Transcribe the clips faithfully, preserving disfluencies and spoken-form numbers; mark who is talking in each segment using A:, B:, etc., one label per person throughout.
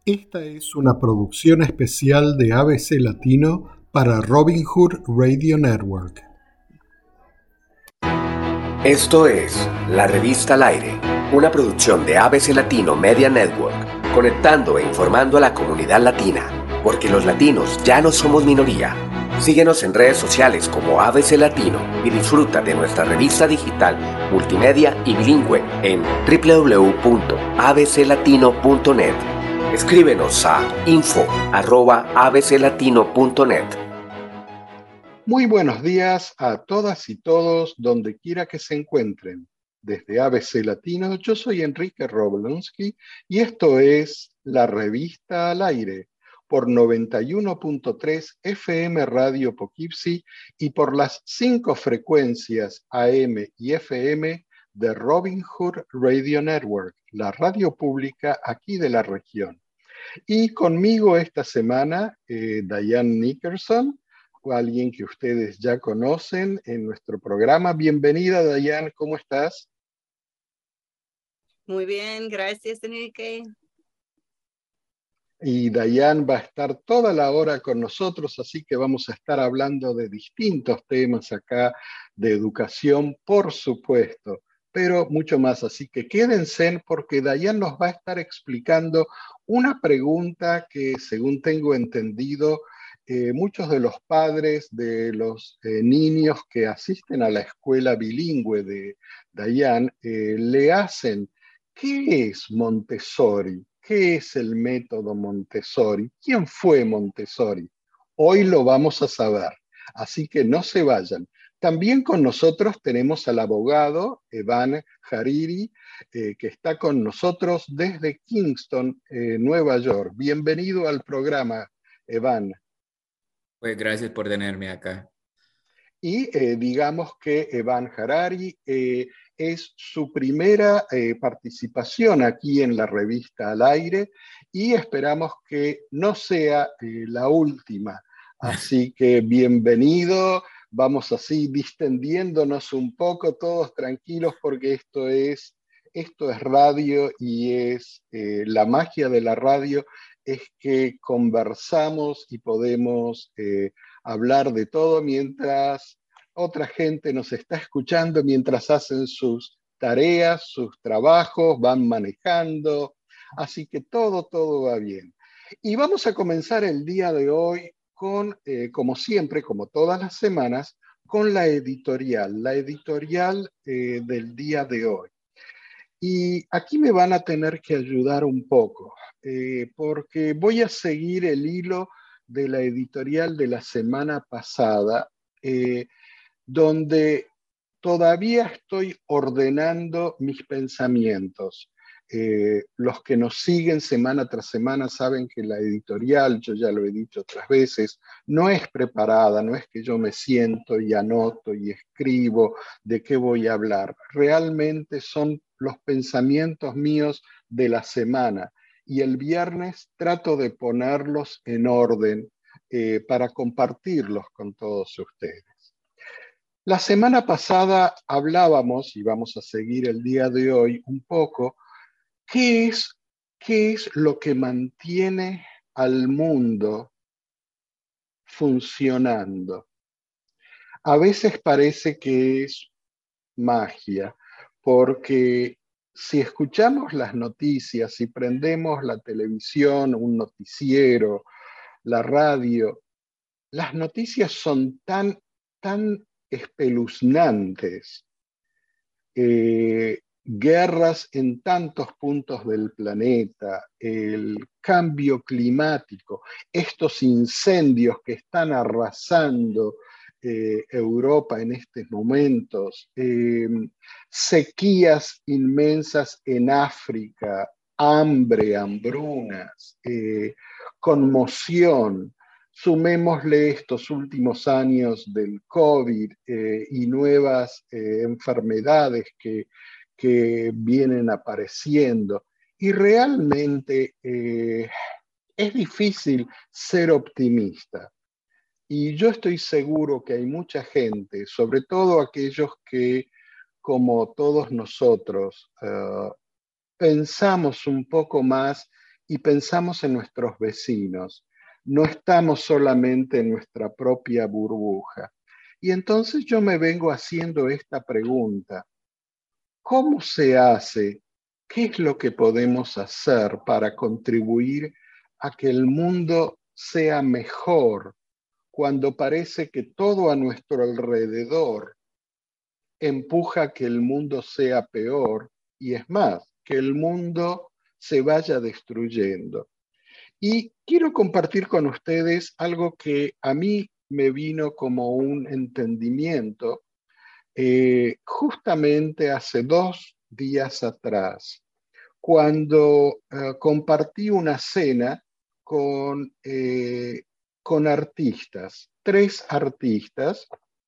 A: Esta es una producción especial de A B C Latino para Robin Hood Radio Network.
B: Esto es La Revista al Aire, una producción de A B C Latino Media Network, conectando e informando a la comunidad latina, porque los latinos ya no somos minoría. Síguenos en redes sociales como A B C Latino y disfruta de nuestra revista digital, multimedia y bilingüe en doble u doble u doble u punto a b c latino punto net. Escríbenos a info arroba a b c latino punto net.
C: Muy buenos días a todas y todos, donde quiera que se encuentren. Desde A B C Latino, yo soy Enrique Roblonsky y esto es La Revista al Aire por noventa y uno punto tres F M Radio Poughkeepsie y por las cinco frecuencias A M y F M de Robin Hood Radio Network, la radio pública aquí de la región. Y conmigo esta semana, eh, Diane Nickerson, alguien que ustedes ya conocen en nuestro programa. Bienvenida, Diane, ¿cómo estás?
D: Muy bien, gracias, Enrique.
C: Y Diane va a estar toda la hora con nosotros, así que vamos a estar hablando de distintos temas acá, de educación, por supuesto, pero mucho más. Así que quédense porque Diane nos va a estar explicando una pregunta que, según tengo entendido, Eh, muchos de los padres de los eh, niños que asisten a la escuela bilingüe de Diane eh, le hacen. ¿Qué es Montessori? ¿Qué es el método Montessori? ¿Quién fue Montessori? Hoy lo vamos a saber, así que no se vayan. También con nosotros tenemos al abogado Evan Hariri, eh, que está con nosotros desde Kingston, eh, Nueva York. Bienvenido al programa, Evan.
E: Pues gracias por tenerme acá.
C: Y eh, digamos que Evan Harari eh, es su primera eh, participación aquí en la revista al aire y esperamos que no sea eh, la última. Así que bienvenido, vamos así distendiéndonos un poco, todos tranquilos porque esto es, esto es radio y es eh, la magia de la radio es que conversamos y podemos eh, hablar de todo mientras otra gente nos está escuchando, mientras hacen sus tareas, sus trabajos, van manejando. Así que todo, todo va bien. Y vamos a comenzar el día de hoy con, eh, como siempre, como todas las semanas, con la editorial, la editorial eh, del día de hoy. Y aquí me van a tener que ayudar un poco, eh, porque voy a seguir el hilo de la editorial de la semana pasada, eh, donde todavía estoy ordenando mis pensamientos. Eh, los que nos siguen semana tras semana saben que la editorial, yo ya lo he dicho otras veces, no es preparada, no es que yo me siento y anoto y escribo de qué voy a hablar. Realmente son los pensamientos míos de la semana y el viernes trato de ponerlos en orden eh, para compartirlos con todos ustedes. La semana pasada hablábamos, y vamos a seguir el día de hoy un poco, ¿qué es, qué es lo que mantiene al mundo funcionando? A veces parece que es magia, porque si escuchamos las noticias, si prendemos la televisión, un noticiero, la radio, las noticias son tan, tan espeluznantes, eh, guerras en tantos puntos del planeta, el cambio climático, estos incendios que están arrasando eh, Europa en estos momentos, eh, sequías inmensas en África, hambre, hambrunas, eh, conmoción. Sumémosle estos últimos años del COVID eh, y nuevas eh, enfermedades que, que vienen apareciendo. Y realmente eh, es difícil ser optimista. Y yo estoy seguro que hay mucha gente, sobre todo aquellos que, como todos nosotros, uh, pensamos un poco más y pensamos en nuestros vecinos. No estamos solamente en nuestra propia burbuja. Y entonces yo me vengo haciendo esta pregunta. ¿Cómo se hace? ¿Qué es lo que podemos hacer para contribuir a que el mundo sea mejor cuando parece que todo a nuestro alrededor empuja a que el mundo sea peor y es más, que el mundo se vaya destruyendo? Y quiero compartir con ustedes algo que a mí me vino como un entendimiento eh, justamente hace dos días atrás, cuando eh, compartí una cena con, eh, con artistas, tres artistas,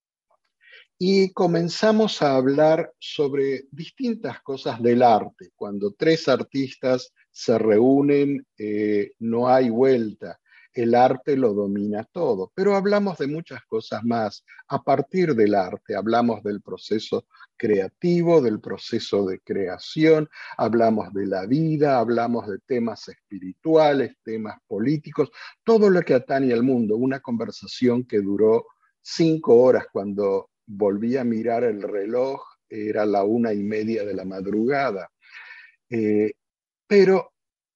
C: y comenzamos a hablar sobre distintas cosas del arte. Cuando tres artistas se reúnen, eh, no hay vuelta. El arte lo domina todo, pero hablamos de muchas cosas más. A partir del arte, hablamos del proceso creativo, del proceso de creación, hablamos de la vida, hablamos de temas espirituales, temas políticos, todo lo que atañe al mundo. Una conversación que duró cinco horas. Cuando volví a mirar el reloj, era la una y media de la madrugada. Eh, pero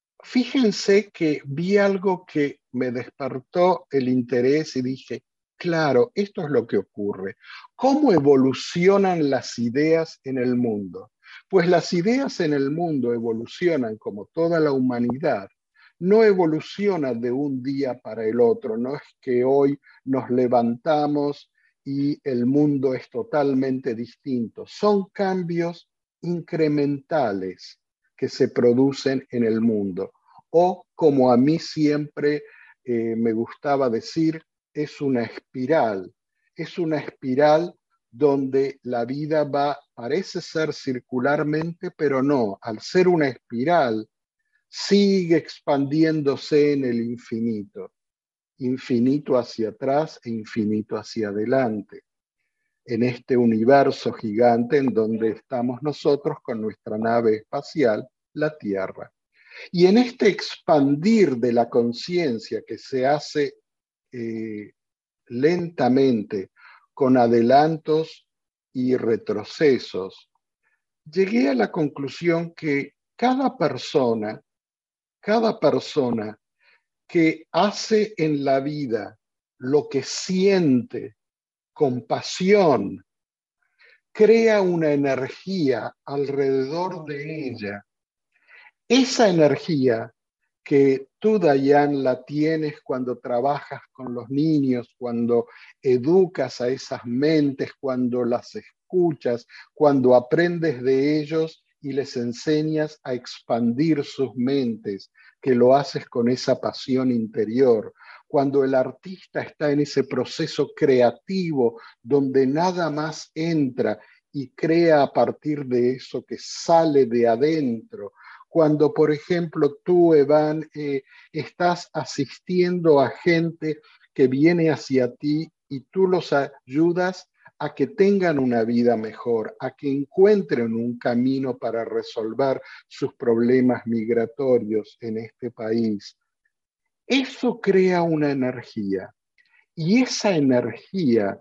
C: fíjense que vi algo que me despertó el interés y dije, claro, esto es lo que ocurre. ¿Cómo evolucionan las ideas en el mundo? Pues las ideas en el mundo evolucionan como toda la humanidad. No evoluciona de un día para el otro. No es que hoy nos levantamos y el mundo es totalmente distinto. Son cambios incrementales que se producen en el mundo. O, como a mí siempre eh, me gustaba decir, es una espiral. Es una espiral donde la vida va, parece ser circularmente, pero no. Al ser una espiral, sigue expandiéndose en el infinito. Infinito hacia atrás e infinito hacia adelante. En este universo gigante en donde estamos nosotros con nuestra nave espacial, la Tierra. Y en este expandir de la conciencia que se hace eh, lentamente, con adelantos y retrocesos, llegué a la conclusión que cada persona, cada persona que hace en la vida lo que siente con pasión, crea una energía alrededor de ella. Esa energía que tú, Dayan, la tienes cuando trabajas con los niños, cuando educas a esas mentes, cuando las escuchas, cuando aprendes de ellos y les enseñas a expandir sus mentes, que lo haces con esa pasión interior. Cuando el artista está en ese proceso creativo donde nada más entra y crea a partir de eso que sale de adentro. Cuando, por ejemplo, tú, Evan, eh, estás asistiendo a gente que viene hacia ti y tú los ayudas a que tengan una vida mejor, a que encuentren un camino para resolver sus problemas migratorios en este país. Eso crea una energía y esa energía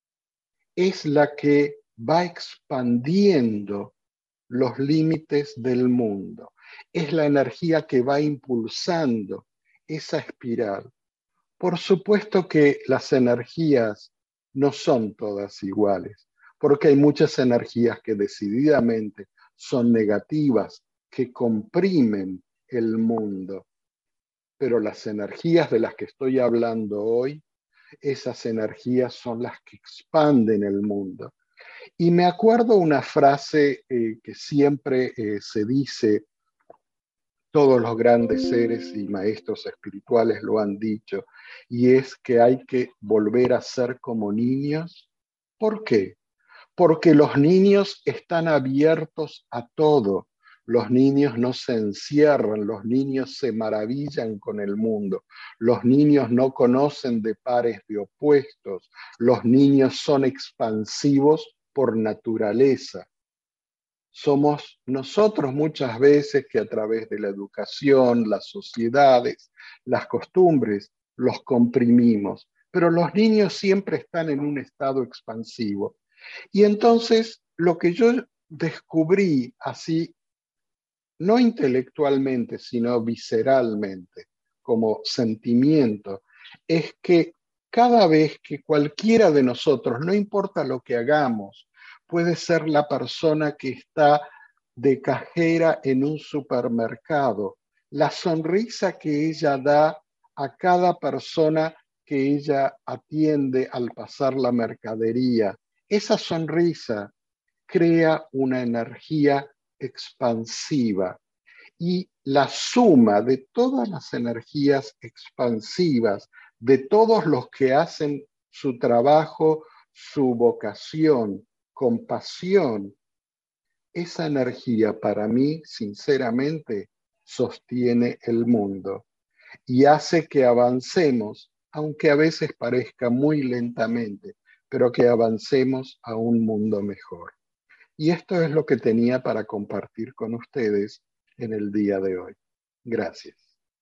C: es la que va expandiendo los límites del mundo. Es la energía que va impulsando esa espiral. Por supuesto que las energías no son todas iguales, porque hay muchas energías que decididamente son negativas, que comprimen el mundo. Pero las energías de las que estoy hablando hoy, esas energías son las que expanden el mundo. Y me acuerdo una frase eh, que siempre eh, se dice, todos los grandes seres y maestros espirituales lo han dicho, y es que hay que volver a ser como niños. ¿Por qué? Porque los niños están abiertos a todo. Los niños no se encierran, los niños se maravillan con el mundo. Los niños no conocen de pares de opuestos. Los niños son expansivos por naturaleza. Somos nosotros muchas veces que a través de la educación, las sociedades, las costumbres, los comprimimos, pero los niños siempre están en un estado expansivo. Y entonces lo que yo descubrí así, no intelectualmente, sino visceralmente, como sentimiento, es que cada vez que cualquiera de nosotros, no importa lo que hagamos, puede ser la persona que está de cajera en un supermercado, la sonrisa que ella da a cada persona que ella atiende al pasar la mercadería, esa sonrisa crea una energía expansiva. Y la suma de todas las energías expansivas, de todos los que hacen su trabajo, su vocación, con pasión, esa energía para mí, sinceramente, sostiene el mundo y hace que avancemos, aunque a veces parezca muy lentamente, pero que avancemos a un mundo mejor. Y esto es lo que tenía para compartir con ustedes en el día de hoy. Gracias.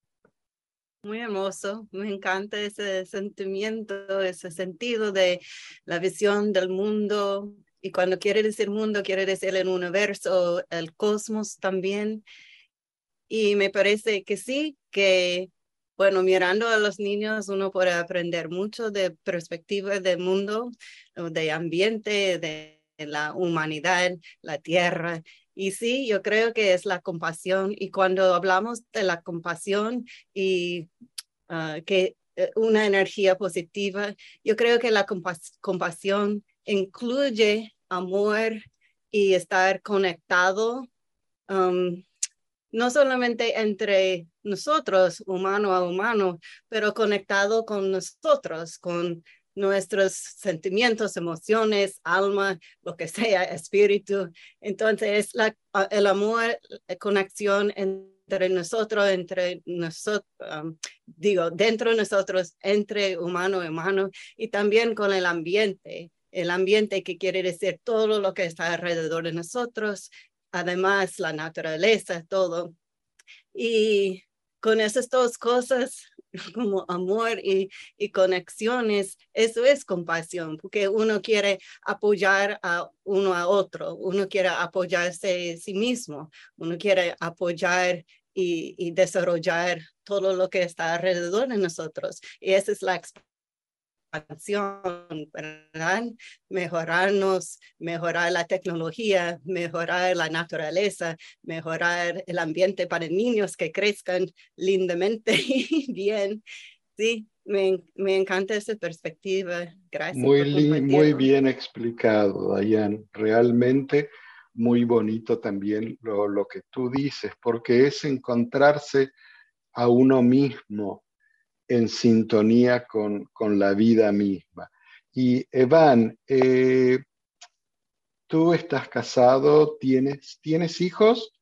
D: Muy hermoso, me encanta ese sentimiento, ese sentido de la visión del mundo. Y cuando quiere decir mundo, quiere decir el universo, el cosmos también. Y me parece que sí, que, bueno, mirando a los niños uno puede aprender mucho de perspectiva del mundo, de ambiente, de la humanidad, la tierra. Y sí, yo creo que es la compasión. Y cuando hablamos de la compasión y uh, que uh, una energía positiva, yo creo que la compas compasión incluye amor y estar conectado. Um, no solamente entre nosotros, humano a humano, pero conectado con nosotros, con nuestros sentimientos, emociones, alma, lo que sea, espíritu. Entonces, la, el amor, la conexión entre nosotros, entre nosotros, um, digo, dentro de nosotros, entre humano y humano, y también con el ambiente. El ambiente que quiere decir todo lo que está alrededor de nosotros, además la naturaleza, todo. Y con esas dos cosas, como amor y, y conexiones, eso es compasión, porque uno quiere apoyar a uno a otro, uno quiere apoyarse a sí mismo, uno quiere apoyar y, y desarrollar todo lo que está alrededor de nosotros. Y esa es la experiencia. ¿Verdad? Mejorarnos, mejorar la tecnología, mejorar la naturaleza, mejorar el ambiente para niños que crezcan lindamente y bien. Sí, me, me encanta esa perspectiva. Gracias
C: Muy,
D: por
C: li muy
D: compartirlo.
C: bien explicado, Dayan. Realmente muy bonito también lo, lo que tú dices, porque es encontrarse a uno mismo en sintonía con, con la vida misma. Y Evan, eh, tú estás casado, ¿tienes, ¿tienes hijos?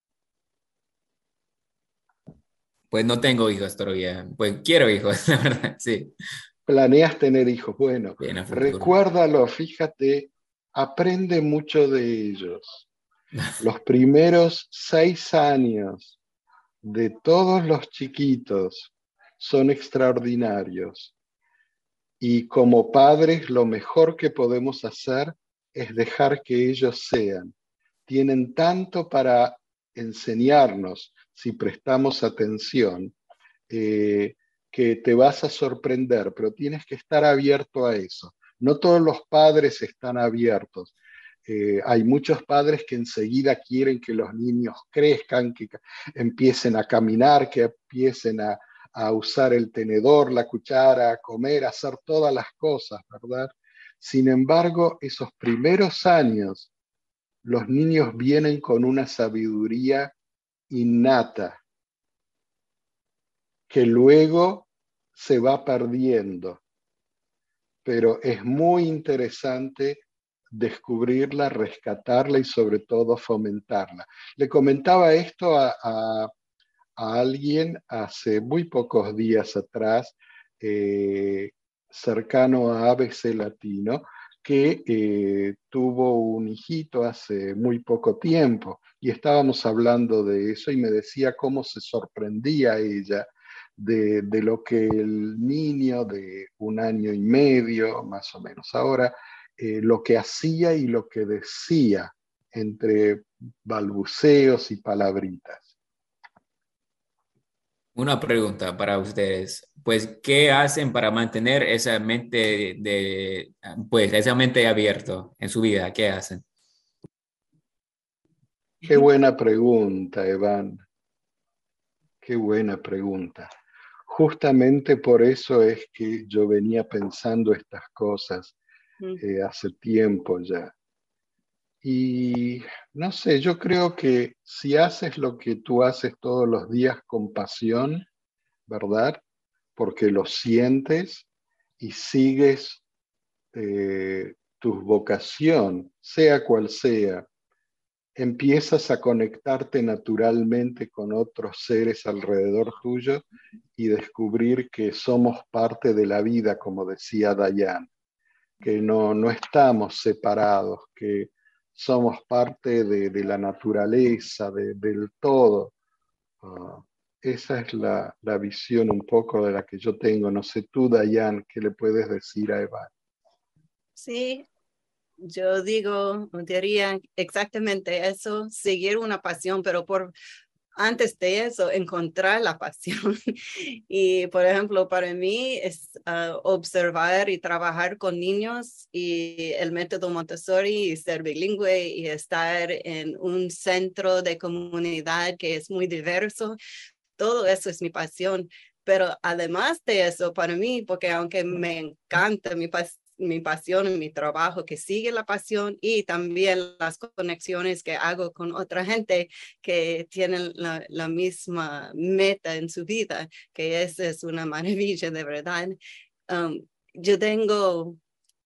E: Pues no tengo hijos todavía. Pues quiero hijos, la verdad, sí.
C: ¿Planeas tener hijos? Bueno,
E: Bien a futuro.
C: recuérdalo, fíjate, aprende mucho de ellos. Los primeros seis años de todos los chiquitos son extraordinarios. Y como padres, lo mejor que podemos hacer es dejar que ellos sean. Tienen tanto para enseñarnos si prestamos atención, eh, que te vas a sorprender, pero tienes que estar abierto a eso. No todos los padres están abiertos. Eh, hay muchos padres que enseguida quieren que los niños crezcan, que empiecen a caminar, que empiecen a, a usar el tenedor, la cuchara, a comer, a hacer todas las cosas, ¿verdad? Sin embargo, esos primeros años, los niños vienen con una sabiduría innata que luego se va perdiendo, pero es muy interesante descubrirla, rescatarla y sobre todo fomentarla. Le comentaba esto a, a, a alguien hace muy pocos días atrás, eh, cercano a A B C Latino, que eh, tuvo un hijito hace muy poco tiempo y estábamos hablando de eso y me decía cómo se sorprendía ella de, de lo que el niño de un año y medio, más o menos ahora, eh, lo que hacía y lo que decía entre balbuceos y palabritas.
E: Una pregunta para ustedes. Pues, ¿qué hacen para mantener esa mente de, pues, esa mente abierta en su vida? ¿Qué hacen?
C: Qué buena pregunta, Evan. Qué buena pregunta. Justamente por eso es que yo venía pensando estas cosas
D: Mm.
C: eh, hace tiempo ya. Y no sé, yo creo que si haces lo que tú haces todos los días con pasión, ¿verdad? Porque lo sientes y sigues eh, tu vocación, sea cual sea, empiezas a conectarte naturalmente con otros seres alrededor tuyo y descubrir que somos parte de la vida, como decía Dayan, que no, no estamos separados, que somos parte de, de la naturaleza, de, del todo. Uh, esa es la, la visión un poco de la que yo tengo. No sé tú, Dayan, ¿qué le puedes decir a Eva?
D: Sí, yo digo, diría exactamente eso, seguir una pasión, pero por antes de eso, encontrar la pasión. Y, por ejemplo, para mí es uh, observar y trabajar con niños y el método Montessori y ser bilingüe y estar en un centro de comunidad que es muy diverso. Todo eso es mi pasión. Pero además de eso, para mí, porque aunque me encanta mi pasión, mi pasión y mi trabajo, que sigue la pasión y también las conexiones que hago con otra gente que tienen la, la misma meta en su vida, que es, es una maravilla de verdad. Um, yo tengo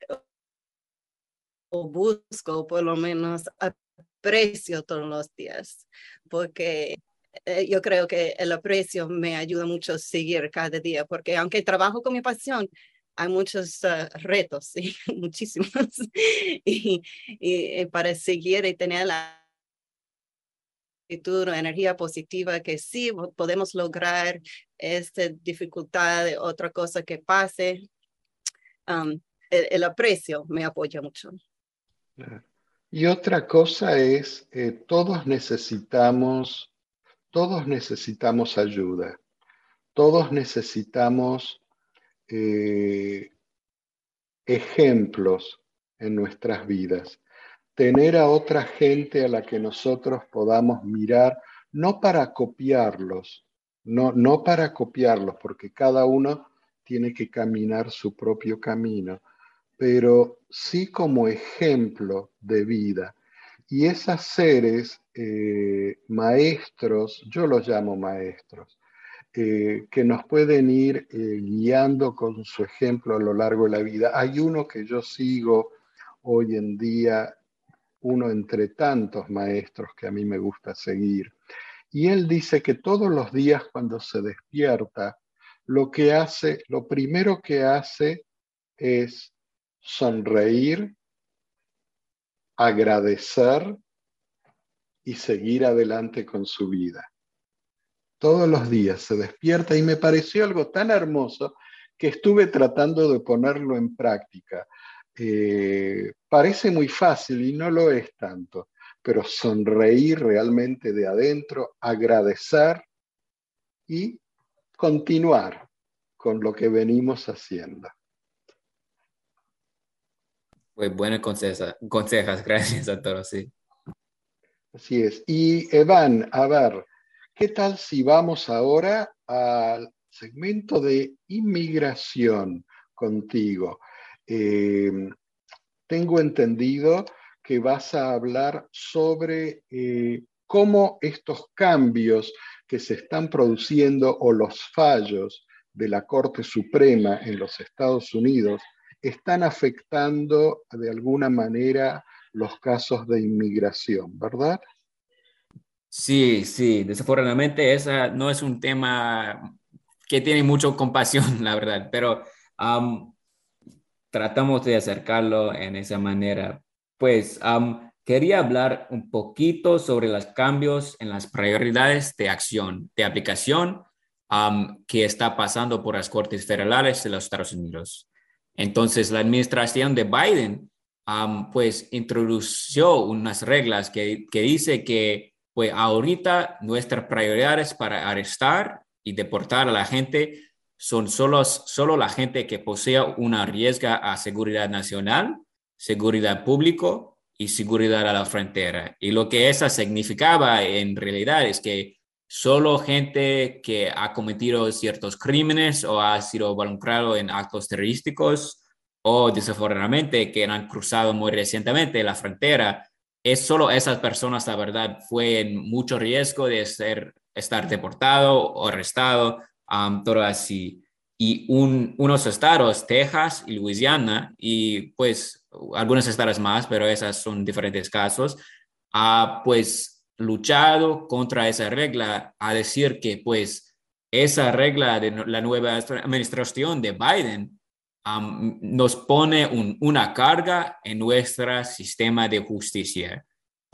D: o busco por lo menos aprecio todos los días, porque eh, yo creo que el aprecio me ayuda mucho a seguir cada día, porque aunque trabajo con mi pasión, hay muchos uh, retos, ¿sí? Muchísimos, y, y, y para seguir y tener la actitud o energía positiva que sí podemos lograr esta dificultad, otra cosa que pase, um, el, el aprecio me apoya mucho.
C: Y otra cosa es, eh, todos necesitamos, todos necesitamos ayuda, todos necesitamos eh, ejemplos en nuestras vidas. Tener a otra gente a la que nosotros podamos mirar, no para copiarlos, no, no para copiarlos, porque cada uno tiene que caminar su propio camino, pero sí como ejemplo de vida. Y esos seres eh, maestros, yo los llamo maestros, eh, que nos pueden ir eh, guiando con su ejemplo a lo largo de la vida. Hay uno que yo sigo hoy en día, uno entre tantos maestros que a mí me gusta seguir, y él dice que todos los días cuando se despierta, lo que hace, lo primero que hace es sonreír, agradecer y seguir adelante con su vida. Todos los días se despierta y me pareció algo tan hermoso que estuve tratando de ponerlo en práctica. Eh, parece muy fácil y no lo es tanto, pero sonreír realmente de adentro, agradecer y continuar con lo que venimos haciendo.
E: Pues buenas consejas, consejas, gracias a todos, sí.
C: Así es. Y Evan, a ver, ¿qué tal si vamos ahora al segmento de inmigración contigo? Eh, tengo entendido que vas a hablar sobre eh, cómo estos cambios que se están produciendo o los fallos de la Corte Suprema en los Estados Unidos están afectando de alguna manera los casos de inmigración, ¿verdad?
E: Sí, sí, desafortunadamente esa no es un tema que tiene mucho compasión, la verdad, pero um, tratamos de acercarlo en esa manera. Pues um, quería hablar un poquito sobre los cambios en las prioridades de acción, de aplicación um, que está pasando por las Cortes Federales de los Estados Unidos. Entonces, la administración de Biden um, pues introdujo unas reglas que, que dice que pues ahorita nuestras prioridades para arrestar y deportar a la gente son solo, solo la gente que posea una riesgo a seguridad nacional, seguridad pública y seguridad a la frontera. Y lo que eso significaba en realidad es que solo gente que ha cometido ciertos crímenes o ha sido involucrado en actos terrorísticos o desafortunadamente que han cruzado muy recientemente la frontera, es solo esas personas, la verdad, fue en mucho riesgo de ser, estar deportado o arrestado, um, todo así. Y un, unos estados, Texas y Luisiana, y pues algunos estados más, pero esos son diferentes casos, ha pues luchado contra esa regla, a decir que pues esa regla de la nueva administración de Biden Um, nos pone un, una carga en nuestro sistema de justicia,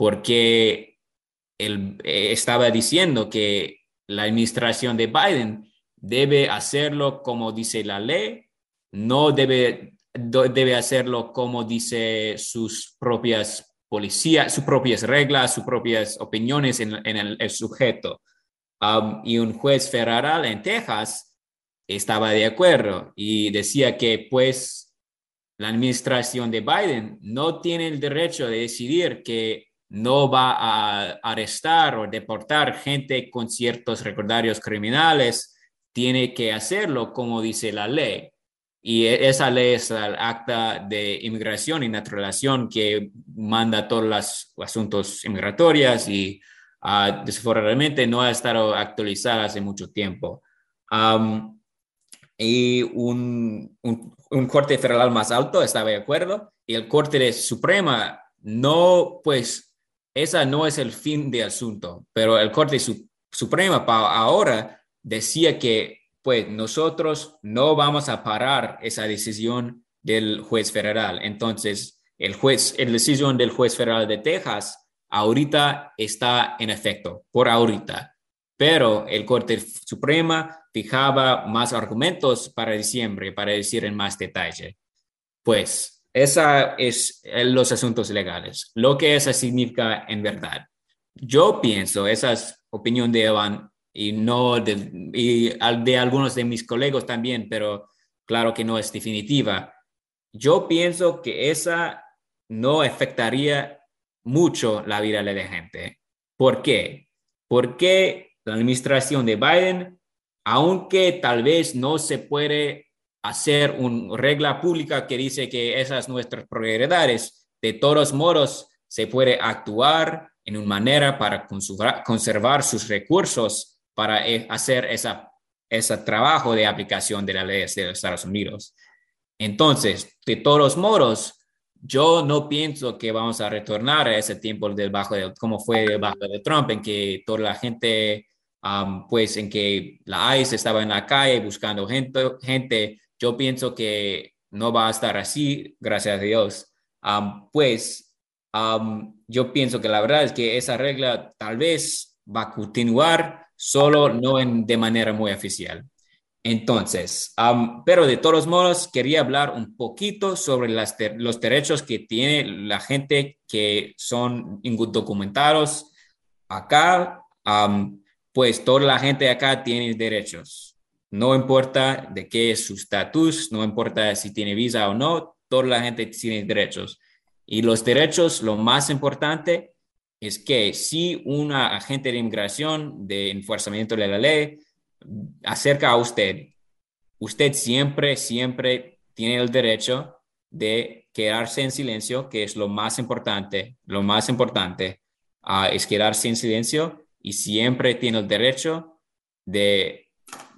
E: porque él eh, estaba diciendo que la administración de Biden debe hacerlo como dice la ley, no debe, do, debe hacerlo como dice sus propias policías, sus propias reglas, sus propias opiniones en, en el, el sujeto. Um, y un juez federal en Texas estaba de acuerdo y decía que pues la administración de Biden no tiene el derecho de decidir que no va a arrestar o deportar gente con ciertos recordarios criminales, tiene que hacerlo como dice la ley. Y esa ley es el Acta de Inmigración y Naturalización que manda todos los asuntos inmigratorios y uh, desafortunadamente no ha estado actualizada hace mucho tiempo. Um, y un, un, un corte federal más alto estaba de acuerdo y el corte de Suprema no, pues, esa no es el fin del asunto, pero el corte su, Suprema para ahora decía que, pues, nosotros no vamos a parar esa decisión del juez federal. Entonces, el juez, la decisión del juez federal de Texas ahorita está en efecto, por ahorita. Pero el Corte Suprema fijaba más argumentos para diciembre, para decir en más detalle. Pues, esos es los asuntos legales. Lo que eso significa en verdad. Yo pienso, esa es opinión de Evan y no de, y de algunos de mis colegas también, pero claro que no es definitiva. Yo pienso que esa no afectaría mucho la vida de la gente. ¿Por qué? Porque la administración de Biden, aunque tal vez no se puede hacer una regla pública que dice que esas son nuestras prioridades, de todos modos se puede actuar en una manera para conservar, conservar sus recursos para hacer esa, ese trabajo de aplicación de las leyes de los Estados Unidos. Entonces, de todos modos, yo no pienso que vamos a retornar a ese tiempo del bajo de, como fue debajo de Trump, en que toda la gente Um, pues en que la I C E estaba en la calle buscando gente, gente, yo pienso que no va a estar así, gracias a Dios. Um, pues um, yo pienso que la verdad es que esa regla tal vez va a continuar, solo no en, de manera muy oficial. Entonces, um, pero de todos modos, quería hablar un poquito sobre las ter- los derechos que tiene la gente que son indocumentados acá. Um, pues toda la gente acá tiene derechos. No importa de qué es su estatus, no importa si tiene visa o no, toda la gente tiene derechos. Y los derechos, lo más importante es que si un agente de inmigración, de enforzamiento de la ley, acerca a usted, usted siempre, siempre tiene el derecho de quedarse en silencio, que es lo más importante. Lo más importante uh, es quedarse en silencio y siempre tiene el derecho de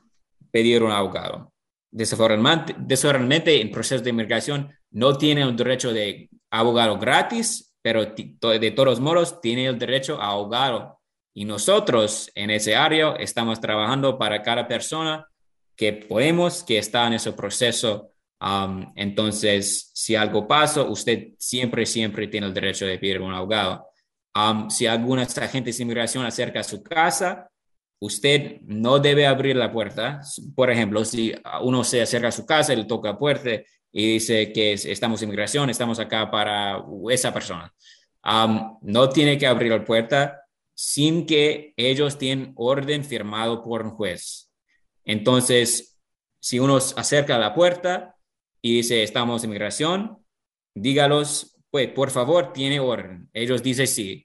E: pedir un abogado. Desafortunadamente, desafortunadamente en procesos de inmigración no tiene el derecho de abogado gratis, pero de todos modos tiene el derecho a abogado. Y nosotros en ese área estamos trabajando para cada persona que podemos, que está en ese proceso Um, entonces, si algo pasa, usted siempre, siempre tiene el derecho de pedir un abogado. Um, si algún agente de inmigración acerca a su casa, usted no debe abrir la puerta. Por ejemplo, si uno se acerca a su casa y le toca la puerta y dice que estamos en inmigración, estamos acá para esa persona. Um, no tiene que abrir la puerta sin que ellos tengan orden firmado por un juez. Entonces, si uno se acerca a la puerta y dice estamos en inmigración, dígalos, pues por favor, tiene orden. Ellos dicen sí.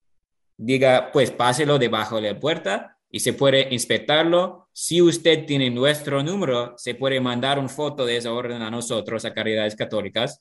E: Diga, pues páselo debajo de la puerta y se puede inspectarlo. Si usted tiene nuestro número, se puede mandar una foto de esa orden a nosotros, a Caridades Católicas.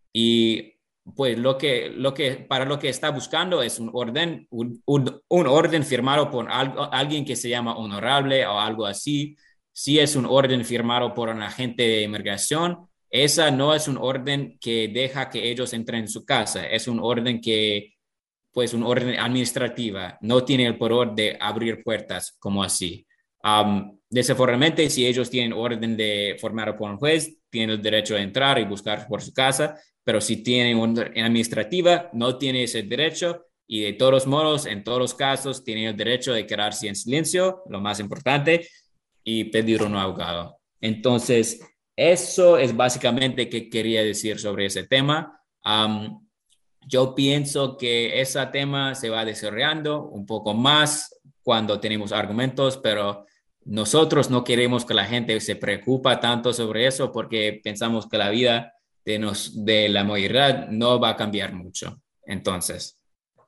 E: Y pues lo que, lo que, para lo que está buscando es un orden, un, un, un orden firmado por algo, alguien que se llama honorable o algo así. Si es un orden firmado por un agente de inmigración, esa no es un orden que deja que ellos entren en su casa. Es un orden que pues un orden administrativa, no tiene el poder de abrir puertas como así. Um, desafortunadamente, si ellos tienen orden de formado por un juez, tienen el derecho de entrar y buscar por su casa, pero si tienen una orden administrativa, no tiene ese derecho y de todos modos, en todos los casos, tienen el derecho de quedarse en silencio, lo más importante, y pedir un abogado. Entonces, eso es básicamente lo que quería decir sobre ese tema. Um, Yo pienso que ese tema se va desarrollando un poco más cuando tenemos argumentos, pero nosotros no queremos que la gente se preocupe tanto sobre eso porque pensamos que la vida de, nos, de la mayoría no va a cambiar mucho. Entonces.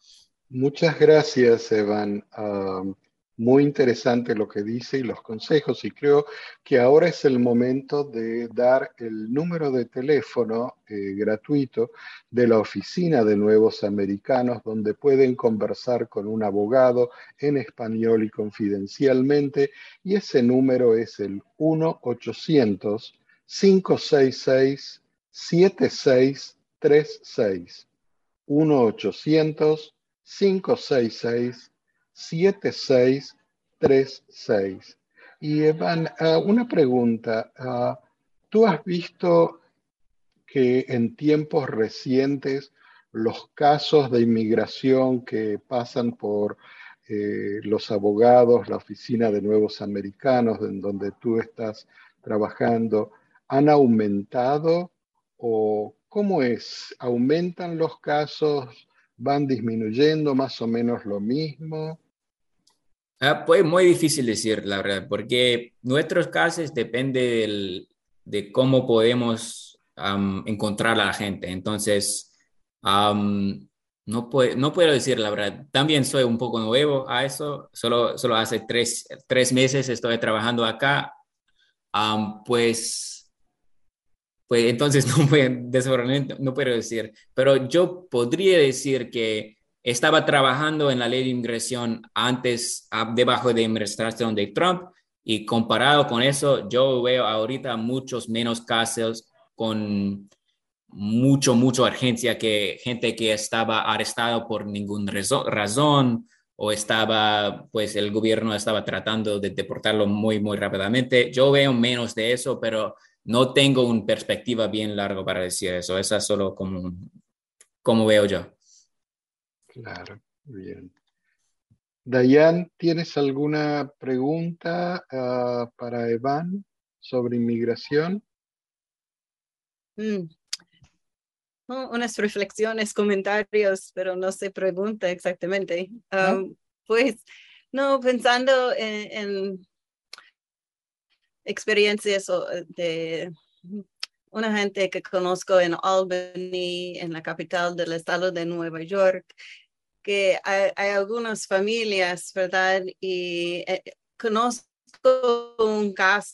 C: Muchas gracias, Evan. Uh, muy interesante lo que dice y los consejos, y creo que ahora es el momento de dar el número de teléfono eh, gratuito de la Oficina de Nuevos Americanos, donde pueden conversar con un abogado en español y confidencialmente, y ese número es el uno ochocientos, cinco seis seis, siete seis tres seis. uno ochocientos, cinco seis seis, siete seis tres seis. Y Evan, uh, una pregunta. Uh, ¿Tú has visto que en tiempos recientes los casos de inmigración que pasan por eh, los abogados, la Oficina de Nuevos Americanos, en donde tú estás trabajando, han aumentado? ¿O cómo es? ¿Aumentan los casos? ¿Van disminuyendo más o menos lo mismo?
E: Ah, pues muy difícil decir, la verdad, porque nuestros casos depende del, de cómo podemos um, encontrar a la gente. Entonces, um, no, puedo, no puedo decir la verdad. También soy un poco nuevo a eso. Solo, solo hace tres, tres meses estoy trabajando acá. Um, pues, pues entonces no puedo, desorden- no puedo decir. Pero yo podría decir que estaba trabajando en la ley de inmigración antes, ah, debajo de la administración de Trump, y comparado con eso, yo veo ahorita muchos menos casos con mucho, mucho urgencia que gente que estaba arrestado por ninguna rezo- razón o estaba, pues el gobierno estaba tratando de deportarlo muy, muy rápidamente. Yo veo menos de eso, pero no tengo una perspectiva bien larga para decir eso. Esa es solo como, como veo yo.
C: Claro, bien. Dayan, ¿tienes alguna pregunta uh, para Evan sobre inmigración?
D: Mm. Oh, unas reflexiones, comentarios, pero no se pregunta exactamente.
C: ¿No?
D: Um, pues, no, pensando en, en experiencias de una gente que conozco en Albany, en la capital del estado de Nueva York, que hay, hay algunas familias, ¿verdad? Y eh, conozco un caso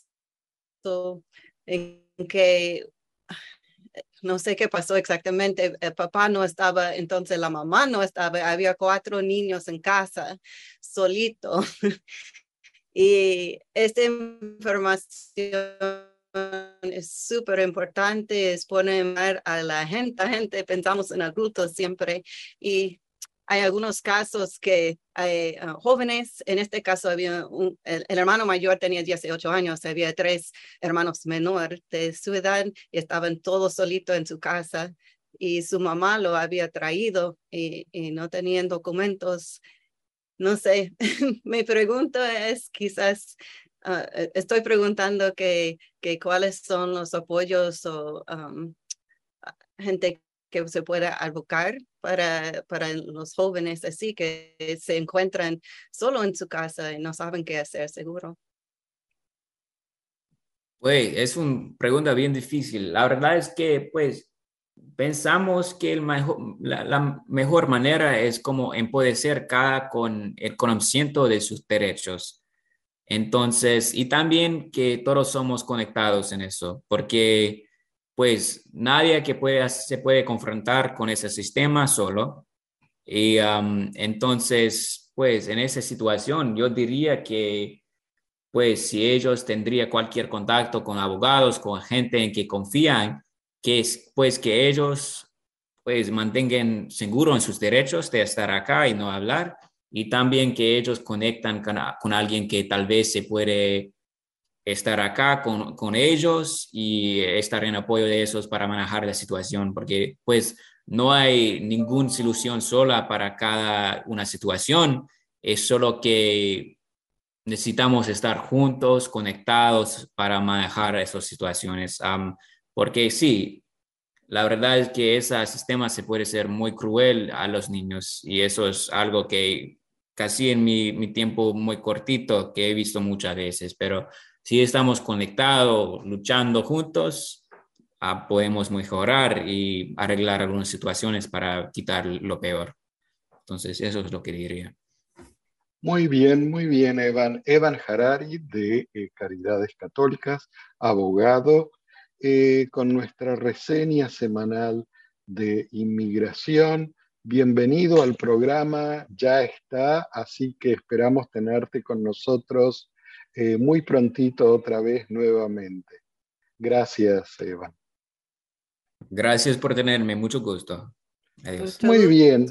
D: en que no sé qué pasó exactamente, el papá no estaba, entonces la mamá no estaba, había cuatro niños en casa, solito. Y esta información es súper importante, es poner a la gente, a gente, pensamos en adultos siempre, y hay algunos casos que hay uh, jóvenes, en este caso había un, el, el hermano mayor tenía dieciocho años, había tres hermanos menores de su edad y estaban todos solitos en su casa y su mamá lo había traído y, y no tenían documentos. No sé, mi pregunta es quizás, uh, estoy preguntando que, que cuáles son los apoyos o um, gente que se pueda abocar para, para los jóvenes así que se encuentran solo en su casa y no saben qué hacer, seguro.
E: Pues es una pregunta bien difícil. La verdad es que pues pensamos que el mejor, la, la mejor manera es como empoderar cada con el conocimiento de sus derechos. Entonces, y también que todos somos conectados en eso, porque pues nadie que puede, se puede confrontar con ese sistema solo. Y um, entonces, pues en esa situación yo diría que pues si ellos tendrían cualquier contacto con abogados, con gente en que confían, que es, pues que ellos pues mantengan seguro en sus derechos de estar acá y no hablar, y también que ellos conectan con, con alguien que tal vez se puede estar acá con, con ellos y estar en apoyo de esos para manejar la situación, porque pues no hay ninguna solución sola para cada una situación, es solo que necesitamos estar juntos, conectados para manejar esas situaciones, um, porque sí, la verdad es que ese sistema se puede ser muy cruel a los niños y eso es algo que casi en mi, mi tiempo muy cortito que he visto muchas veces, pero si estamos conectados, luchando juntos, uh, podemos mejorar y arreglar algunas situaciones para quitar lo peor. Entonces, eso es lo que diría.
C: Muy bien, muy bien, Evan. Evan Harari, de eh, Caridades Católicas, abogado, eh, con nuestra reseña semanal de inmigración. Bienvenido al programa, ya está, así que esperamos tenerte con nosotros eh, muy prontito otra vez nuevamente. Gracias, Evan.
E: Gracias por tenerme, mucho gusto. Adiós.
C: Muy bien.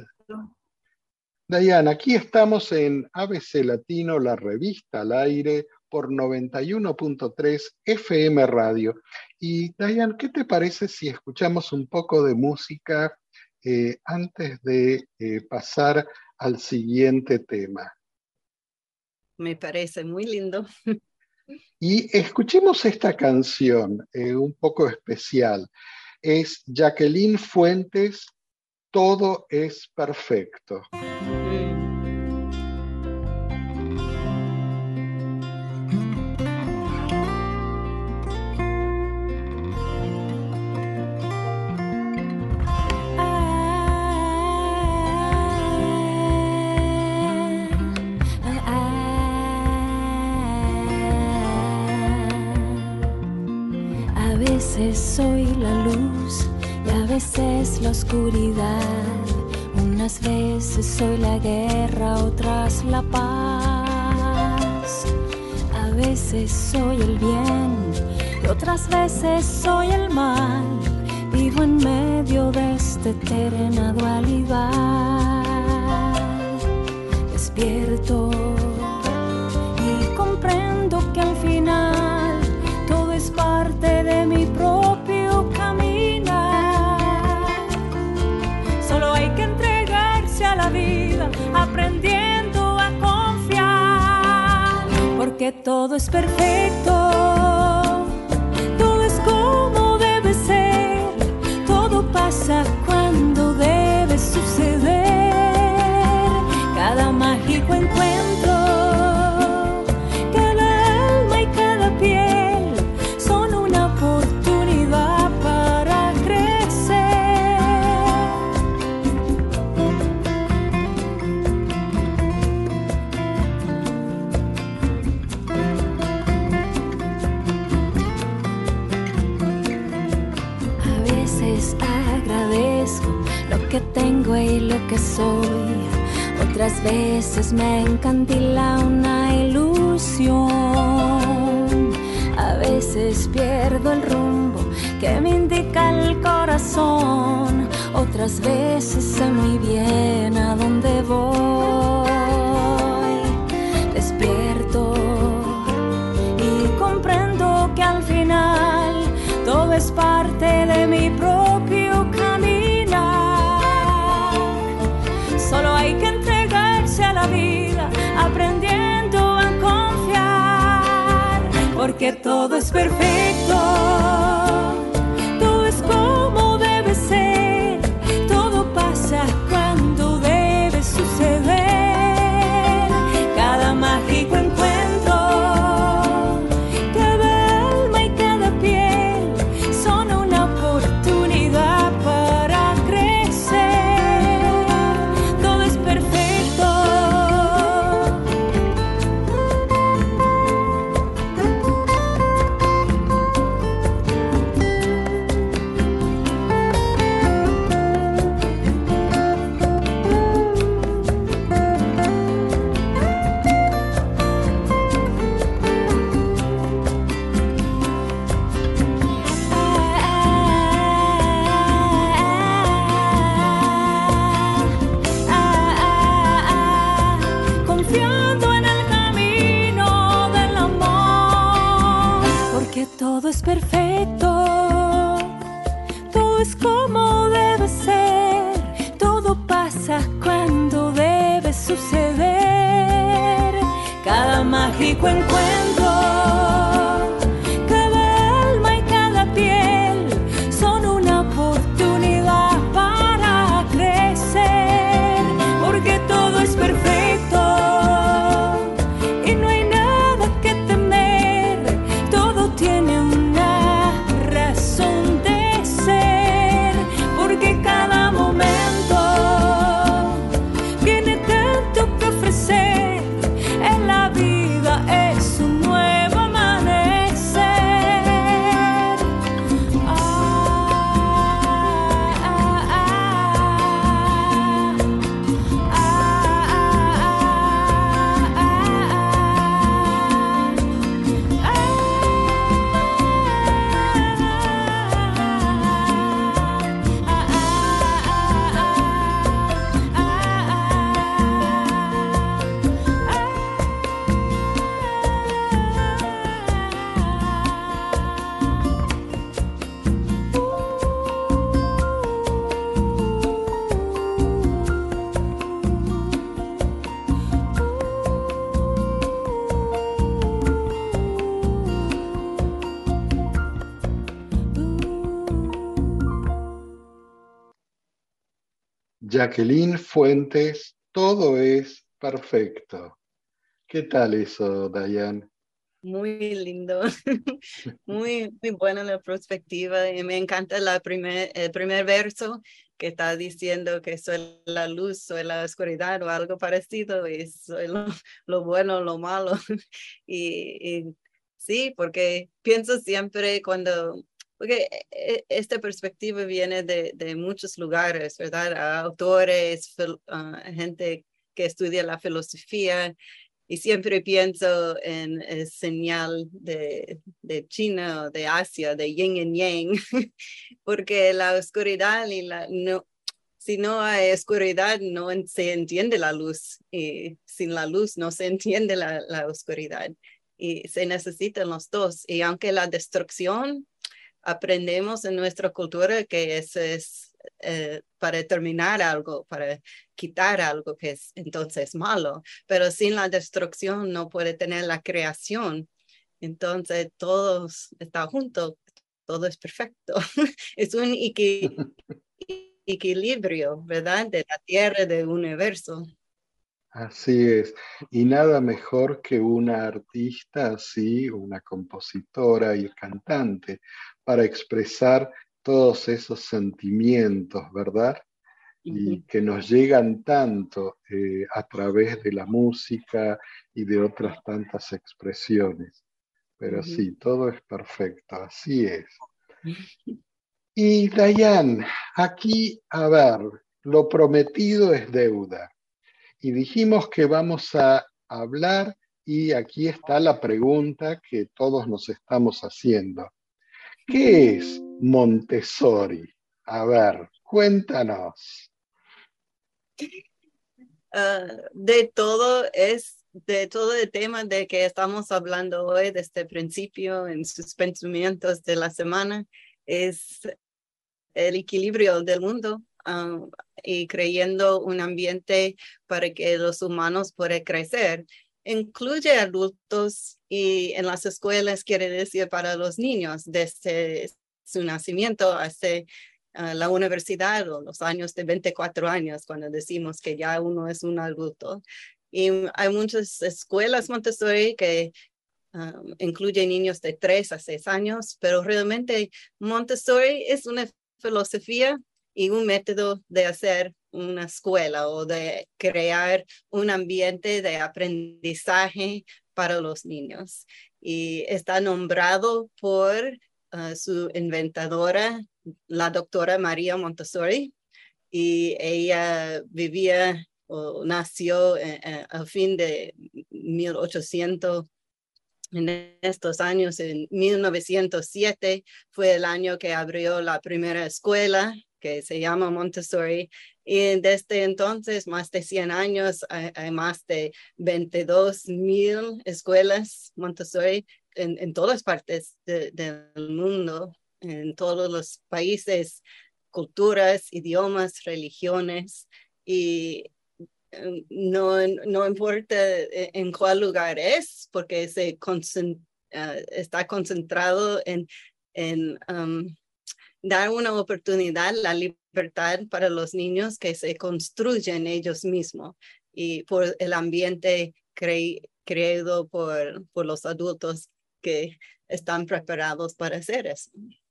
C: Diane, aquí estamos en A B C Latino, la revista al aire, por noventa y uno punto tres F M Radio. Y Diane, ¿qué te parece si escuchamos un poco de música eh, antes de eh, pasar al siguiente tema?
D: Me parece muy lindo.
C: Y escuchemos esta canción, eh, un poco especial. Es Jacqueline Fuentes, Todo es Perfecto.
F: A veces soy la luz y a veces la oscuridad. Unas veces soy la guerra, otras la paz. A veces soy el bien y otras veces soy el mal. Vivo en medio de esta eterna dualidad. Despierto y comprendo que al final todo es parte de mi propio caminar. Solo hay que entregarse a la vida, aprendiendo a confiar, porque todo es perfecto, todo es como debe ser, todo pasa cuando debe suceder. Cada mágico encuentro, cada alma y cada piel son una oportunidad para crecer. A veces agradezco lo que tengo y lo que soy. Otras veces me encandila una ilusión. A veces pierdo el rumbo que me indica el corazón. otras veces sé muy bien a dónde voy. Despierto y comprendo que al final todo es parte de mi propio caminar. Solo hay que entregarse a la vida, aprendiendo a confiar, porque todo es perfecto, todo es como debe ser, todo pasa cuando debe suceder. Cada mágico encuentro, cada alma y cada piel son una oportunidad para crecer. Todo es perfecto. Confiando en el camino del amor, porque todo es perfecto, todo es como debe ser, todo pasa cuando debe suceder. Cada mágico encuentro, cada alma y cada piel son una oportunidad para crecer, porque todo es perfecto y no hay nada que temer, todo tiene una razón de ser, porque cada momento tiene tanto que ofrecer, en la vida es un nuevo amanecer. Ah, ah, ah, ah,
C: Jacqueline Fuentes, todo es perfecto. ¿Qué tal eso, Dayan?
D: Muy lindo, muy, muy buena la perspectiva y me encanta la primer, el primer verso que está diciendo que soy la luz, soy la oscuridad o algo parecido y soy lo, lo bueno, lo malo. Y, y sí, porque pienso siempre cuando, porque esta perspectiva viene de, de muchos lugares, ¿verdad? Autores, fil, uh, gente que estudia la filosofía. Y siempre pienso en el señal de, de China o de Asia, de yin y yang, porque la oscuridad y la no, si no hay oscuridad no se entiende la luz y sin la luz no se entiende la, la oscuridad y se necesitan los dos. Y aunque la destrucción aprendemos en nuestra cultura que eso es eh, para terminar algo, para quitar algo que es entonces malo, pero sin la destrucción no puede tener la creación. Entonces todo está junto, todo es perfecto. Es un equi equilibrio, ¿verdad? De la tierra, del universo.
C: Así es. Y nada mejor que una artista así, una compositora y cantante, para expresar todos esos sentimientos, ¿verdad? Y que nos llegan tanto eh, a través de la música y de otras tantas expresiones. Pero uh-huh. Sí, todo es perfecto, así es. Y Dayan, aquí, a ver, lo prometido es deuda. Y dijimos que vamos a hablar, y aquí está la pregunta que todos nos estamos haciendo. ¿Qué es Montessori? A ver, Cuéntanos.
D: Uh, de todo es, de todo el tema de que estamos hablando hoy desde el principio en sus pensamientos de la semana, es el equilibrio del mundo um, y creyendo un ambiente para que los humanos puedan crecer. Incluye adultos y en las escuelas quiere decir para los niños desde su nacimiento hasta uh, la universidad o los años de veinticuatro años cuando decimos que ya uno es un adulto. Y hay muchas escuelas Montessori que um, incluyen niños de tres a seis años, pero realmente Montessori es una filosofía y un método de hacer una escuela o de crear un ambiente de aprendizaje para los niños. Y está nombrado por uh, su inventadora, la doctora María Montessori, y ella vivía o nació eh, eh, al fin de mil ochocientos. En estos años, en mil novecientos siete, fue el año que abrió la primera escuela que se llama Montessori. Y desde entonces, más de cien años, hay, hay más de veintidós mil escuelas Montessori en, en todas partes de, del mundo, en todos los países, culturas, idiomas, religiones. Y No, no importa en cuál lugar es, porque se concent, uh, está concentrado en, en um, dar una oportunidad, la libertad para los niños que se construyen ellos mismos y por el ambiente cre, creado por, por los adultos que están preparados para hacer eso.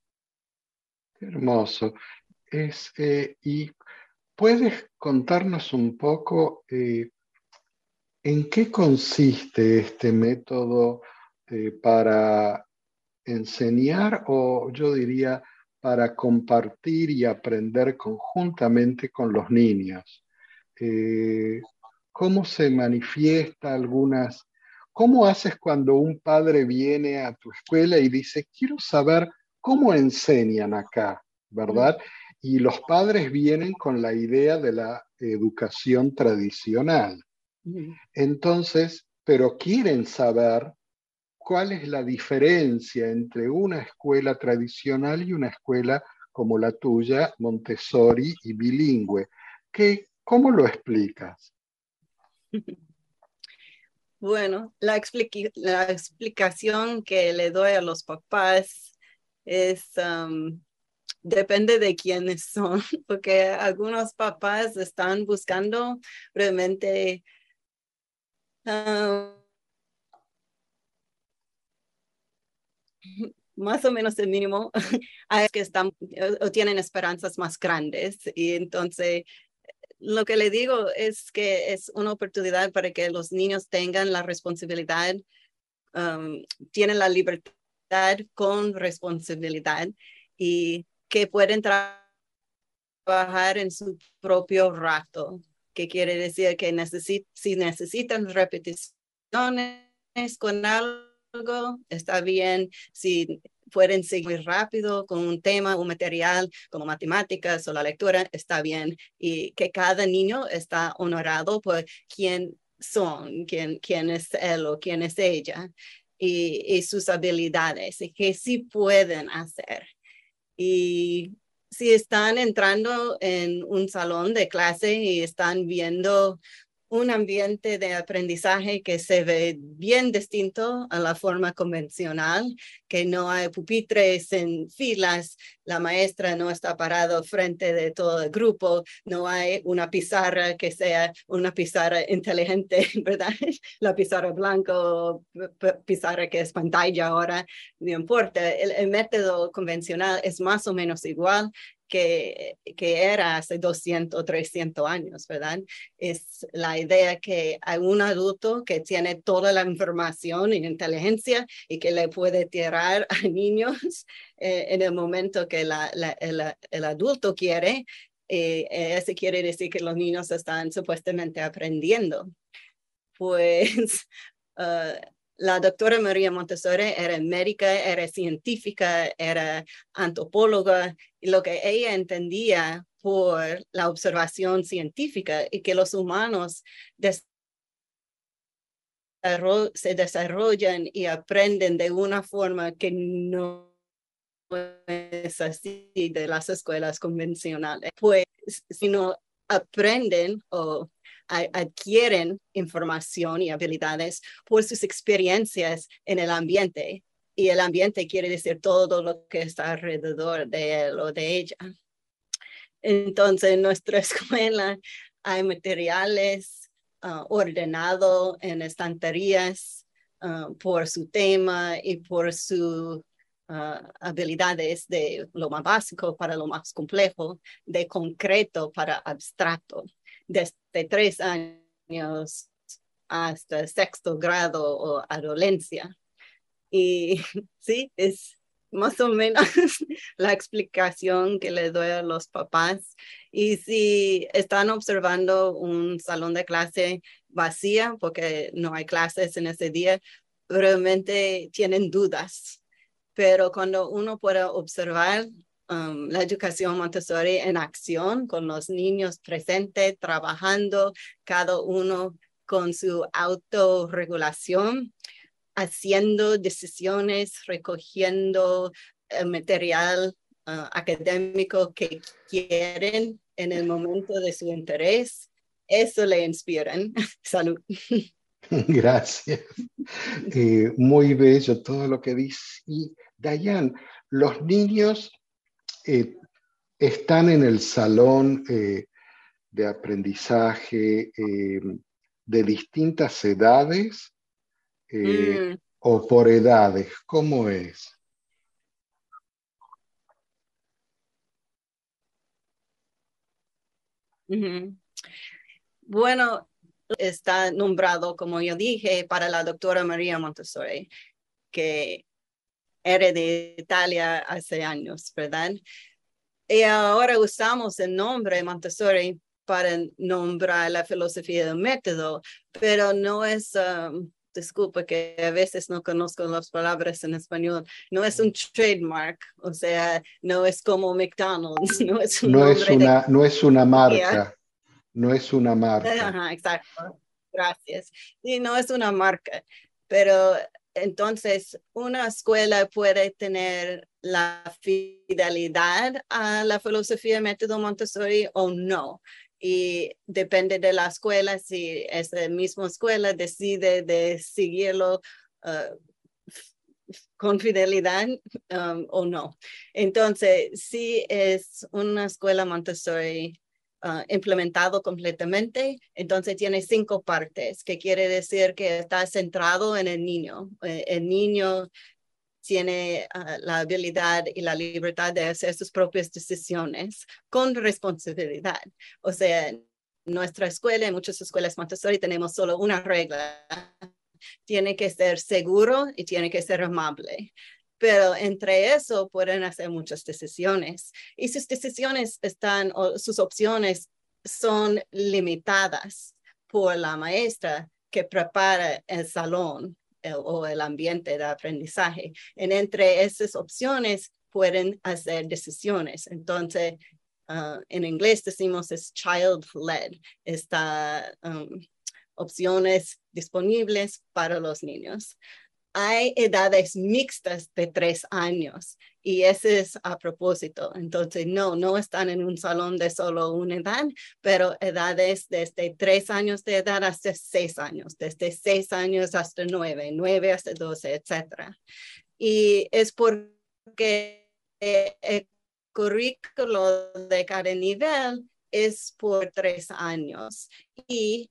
C: Hermoso. Es, eh, y ¿puedes contarnos un poco eh, en qué consiste este método eh, para enseñar o yo diría para compartir y aprender conjuntamente con los niños? Eh, ¿Cómo se manifiesta algunas? ¿Cómo haces cuando un padre viene a tu escuela y dice, quiero saber cómo enseñan acá, ¿verdad? Y los padres vienen con la idea de la educación tradicional. Entonces, pero quieren saber cuál es la diferencia entre una escuela tradicional y una escuela como la tuya, Montessori y bilingüe. ¿Qué, ¿Cómo lo explicas?
D: Bueno, la, expliqui la explicación que le doy a los papás es... Um, depende de quiénes son, porque algunos papás están buscando realmente um, más o menos el mínimo, a que están o tienen esperanzas más grandes. Y entonces, lo que le digo es que es una oportunidad para que los niños tengan la responsabilidad, um, tienen la libertad con responsabilidad y que pueden tra trabajar en su propio rato, que quiere decir que necesit si necesitan repeticiones con algo, está bien. Si pueden seguir rápido con un tema, un material como matemáticas o la lectura, está bien. Y que cada niño está honorado por quién son, quién, quién es él o quién es ella, y, y sus habilidades, y que sí pueden hacer. Y si están entrando en un salón de clase y están viendo un ambiente de aprendizaje que se ve bien distinto a la forma convencional, que no hay pupitres en filas, la maestra no está parada frente de todo el grupo, no hay una pizarra que sea una pizarra inteligente, ¿verdad? La pizarra blanca o pizarra que es pantalla ahora, no importa. El, el método convencional es más o menos igual que, que era hace doscientos, trescientos años, ¿verdad? Es la idea que hay un adulto que tiene toda la información y inteligencia y que le puede tirar a niños eh, en el momento que la, la, el, el adulto quiere. Eh, eso quiere decir que los niños están supuestamente aprendiendo. Pues uh, la doctora María Montessori era médica, era científica, era antropóloga, y lo que ella entendía por la observación científica y que los humanos se desarrollan y aprenden de una forma que no es así de las escuelas convencionales. Pues, sino aprenden o adquieren información y habilidades por sus experiencias en el ambiente. Y el ambiente quiere decir todo lo que está alrededor de él o de ella. Entonces, en nuestra escuela hay materiales uh, ordenados en estanterías uh, por su tema y por sus uh, habilidades de lo más básico para lo más complejo, de concreto para abstracto, desde tres años hasta sexto grado o adolescencia. Y sí, es más o menos la explicación que le doy a los papás. Y si están observando un salón de clase vacía, porque no hay clases en ese día, realmente tienen dudas. Pero cuando uno puede observar um, la educación Montessori en acción, con los niños presentes, trabajando, cada uno con su autorregulación, haciendo decisiones, recogiendo el material uh, académico que quieren en el momento de su interés, eso le inspiran. Salud.
C: Gracias. Eh, muy bello todo lo que dice. Y Dayan, los niños eh, están en el salón eh, de aprendizaje eh, de distintas edades. Eh, mm. ¿O por edades? ¿Cómo es?
D: Uh-huh. Bueno, está nombrado, como yo dije, para la doctora María Montessori, que era de Italia hace años, ¿verdad? Y ahora usamos el nombre Montessori para nombrar la filosofía del método, pero no es... Um, disculpa que a veces no conozco las palabras en español, no es un trademark, o sea, no es como McDonald's, no es un
C: no
D: nombre
C: es una,
D: de...
C: no es una marca, no es una marca.
D: Ajá, exacto, gracias. Sí, no es una marca, pero entonces una escuela puede tener la fidelidad a la filosofía método Montessori o no. Y depende de la escuela, si esa misma escuela decide de seguirlo uh, con fidelidad um, o no. Entonces, si es una escuela Montessori uh, implementado completamente, entonces tiene cinco partes, que quiere decir que está centrado en el niño. Eh, el niño tiene uh, la habilidad y la libertad de hacer sus propias decisiones con responsabilidad. O sea, en nuestra escuela, en muchas escuelas Montessori, tenemos solo una regla. Tiene que ser seguro y tiene que ser amable. Pero entre eso pueden hacer muchas decisiones. Y sus decisiones están, o sus opciones son limitadas por la maestra que prepara el salón El, o el ambiente de aprendizaje. En entre esas opciones pueden hacer decisiones. Entonces, uh, en inglés decimos es child-led. Está um, opciones disponibles para los niños. Hay edades mixtas de tres años y ese es a propósito. Entonces, no, no están en un salón de solo una edad, pero edades desde tres años de edad hasta seis años, desde seis años hasta nueve, nueve hasta doce, etcétera. Y es porque el currículo de cada nivel es por tres años y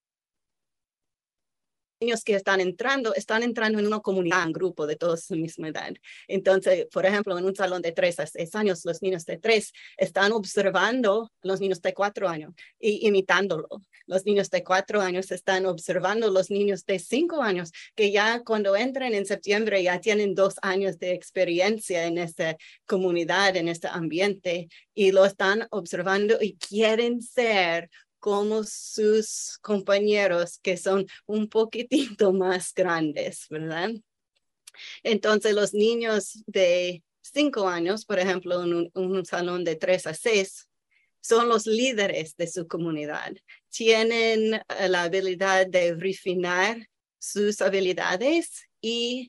D: niños que están entrando, están entrando en una comunidad, un grupo de todos de misma edad. Entonces, por ejemplo, en un salón de tres a seis años, los niños de tres están observando los niños de cuatro años y imitándolo. Los niños de cuatro años están observando los niños de cinco años, que ya cuando entran en septiembre ya tienen dos años de experiencia en esta comunidad, en este ambiente, y lo están observando y quieren ser como sus compañeros que son un poquitito más grandes, ¿verdad? Entonces los niños de cinco años, por ejemplo, en un, un salón de tres a seis, son los líderes de su comunidad. Tienen uh, la habilidad de refinar sus habilidades y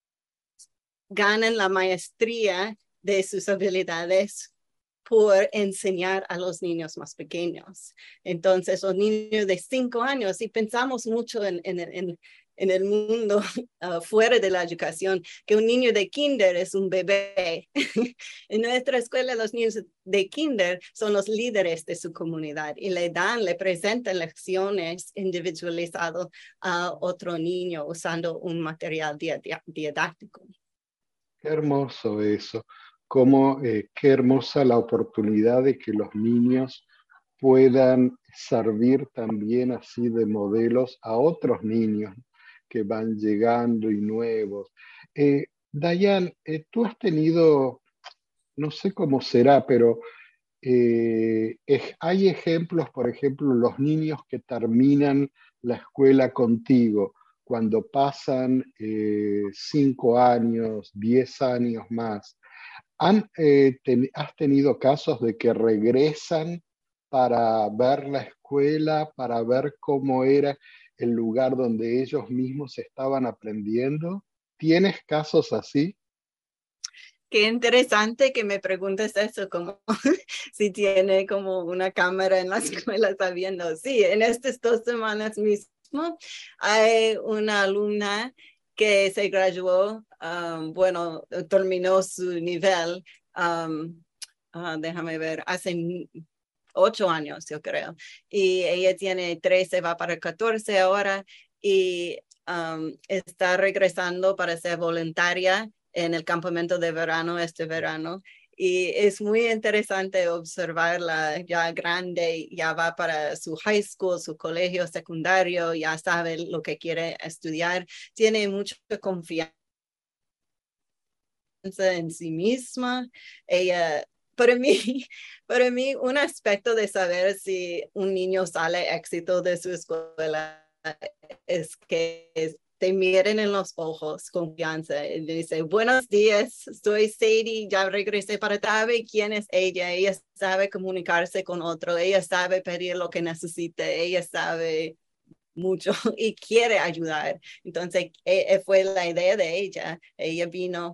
D: ganan la maestría de sus habilidades por enseñar a los niños más pequeños. Entonces, los niños de cinco años, y pensamos mucho en, en, en, en el mundo uh, fuera de la educación, que un niño de kinder es un bebé. En nuestra escuela, los niños de kinder son los líderes de su comunidad y le dan, le presentan lecciones individualizadas a otro niño usando un material didáctico.
C: Qué hermoso eso. Cómo, eh, qué hermosa la oportunidad de que los niños puedan servir también así de modelos a otros niños que van llegando y nuevos. Eh, Dayan, eh, tú has tenido, no sé cómo será, pero eh, es, hay ejemplos, por ejemplo, los niños que terminan la escuela contigo, cuando pasan eh, cinco años, diez años más. ¿Han, eh, ten, ¿Has tenido casos de que regresan para ver la escuela, para ver cómo era el lugar donde ellos mismos estaban aprendiendo? ¿Tienes casos así?
D: Qué interesante que me preguntes eso, como si tiene como una cámara en la escuela, está viendo. Sí, en estas dos semanas mismo hay una alumna que se graduó, um, bueno, terminó su nivel, um, uh, déjame ver, hace ocho años, yo creo. Y ella tiene trece, va para catorce ahora, y um, está regresando para ser voluntaria en el campamento de verano este verano. Y es muy interesante observarla ya grande, ya va para su high school, su colegio secundario, ya sabe lo que quiere estudiar, tiene mucha confianza en sí misma. Ella, para mí, para mí, un aspecto de saber si un niño sale éxito de su escuela es que te miren en los ojos, confianza, y dice, buenos días, soy Sadie, ya regresé para sabe quién es ella, ella sabe comunicarse con otro, ella sabe pedir lo que necesite, ella sabe mucho y quiere ayudar. Entonces, e, fue la idea de ella, ella vino,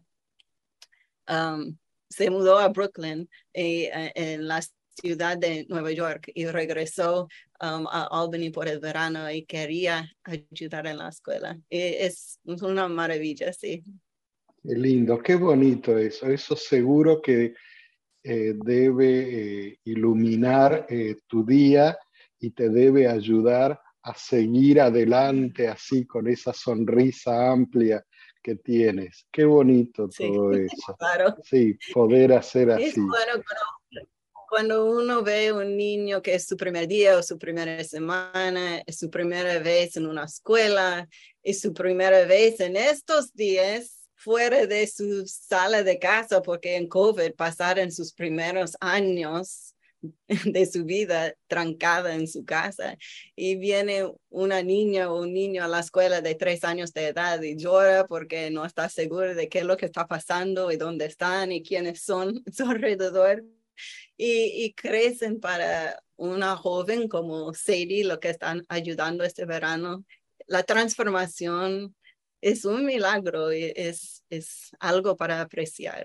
D: um, se mudó a Brooklyn, eh, en la ciudad de Nueva York, y regresó um, a Albany por el verano y quería ayudar en la escuela. Y es una maravilla, sí.
C: Qué lindo, qué bonito eso. Eso seguro que eh, debe eh, iluminar eh, tu día y te debe ayudar a seguir adelante así con esa sonrisa amplia que tienes. Qué bonito
D: sí,
C: todo eso.
D: Claro.
C: Sí, poder hacer así.
D: Es bueno cuando, cuando uno ve un niño que es su primer día o su primera semana, es su primera vez en una escuela, es su primera vez en estos días fuera de su sala de casa, porque en COVID pasaron sus primeros años de su vida trancada en su casa, y viene una niña o un niño a la escuela de tres años de edad y llora porque no está seguro de qué es lo que está pasando y dónde están y quiénes son a su alrededor, y, y crecen para una joven como Sadie, lo que están ayudando este verano. La transformación es un milagro y es, es algo para apreciar.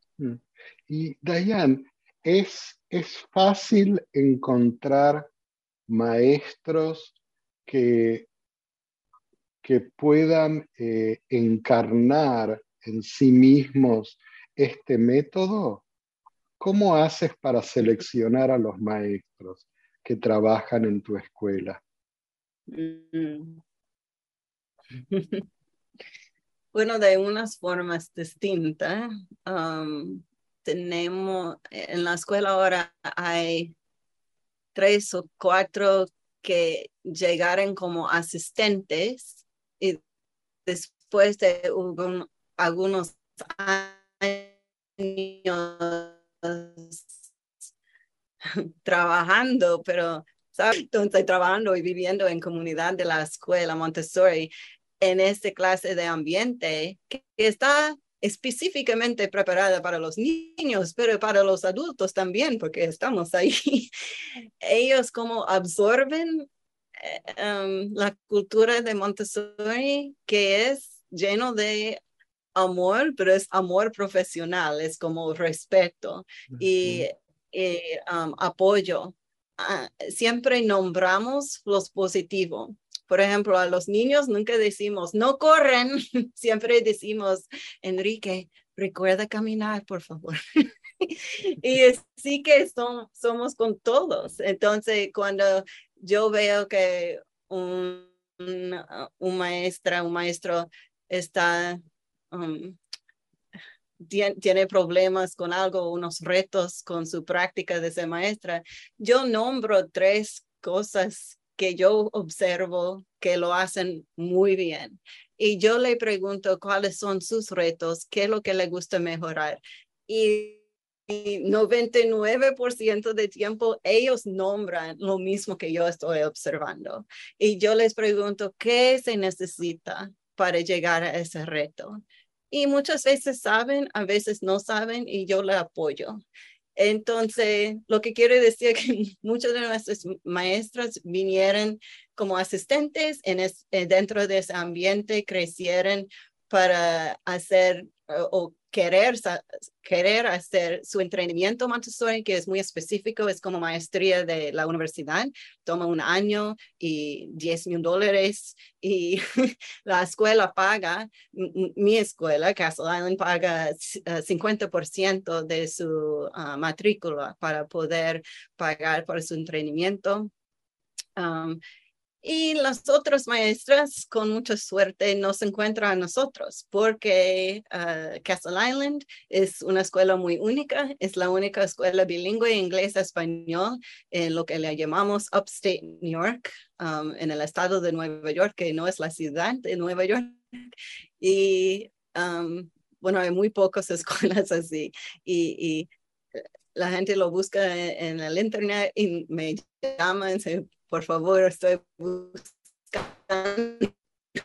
C: Y Dayan, es, es fácil encontrar maestros que, que puedan eh, encarnar en sí mismos este método. ¿Cómo haces para seleccionar a los maestros que trabajan en tu escuela?
D: Mm. Bueno, de unas formas distintas. Um, tenemos, en la escuela ahora hay tres o cuatro que llegaron como asistentes y después de un, algunos años trabajando, pero ¿sabes? Entonces trabajando y viviendo en comunidad de la escuela Montessori, en esta clase de ambiente que está específicamente preparada para los niños, pero para los adultos también, porque estamos ahí. Ellos como absorben um, la cultura de Montessori, que es lleno de amor, pero es amor profesional, es como respeto uh-huh. y, y um, apoyo. Uh, siempre nombramos los positivos. Por ejemplo, a los niños nunca decimos, no corren, siempre decimos, Enrique, recuerda caminar, por favor. Y así que son, somos con todos. Entonces, cuando yo veo que un, un, un maestra, un maestro está, um, tiene, tiene problemas con algo, unos retos con su práctica de ser maestra, yo nombro tres cosas que yo observo que lo hacen muy bien. Y yo le pregunto cuáles son sus retos, qué es lo que le gusta mejorar. Y, y noventa y nueve por ciento de tiempo ellos nombran lo mismo que yo estoy observando. Y yo les pregunto qué se necesita para llegar a ese reto. Y muchas veces saben, a veces no saben, y yo le apoyo. Entonces, lo que quiere decir es que muchas de nuestras maestras vinieron como asistentes en es, dentro de ese ambiente, crecieron para hacer o, o querer, querer hacer su entrenamiento Montessori, que es muy específico, es como maestría de la universidad, toma un año y diez mil dólares y la escuela paga, mi escuela, Castle Island, paga uh, cincuenta por ciento de su uh, matrícula para poder pagar por su entrenamiento. Um, Y las otras maestras, con mucha suerte, nos encuentran a nosotros, porque uh, Castle Island es una escuela muy única, es la única escuela bilingüe inglés-español en lo que le llamamos Upstate New York, um, en el estado de Nueva York, que no es la ciudad de Nueva York. Y um, bueno, hay muy pocas escuelas así. Y, y la gente lo busca en, en el internet y me llama y dice, por favor, estoy buscando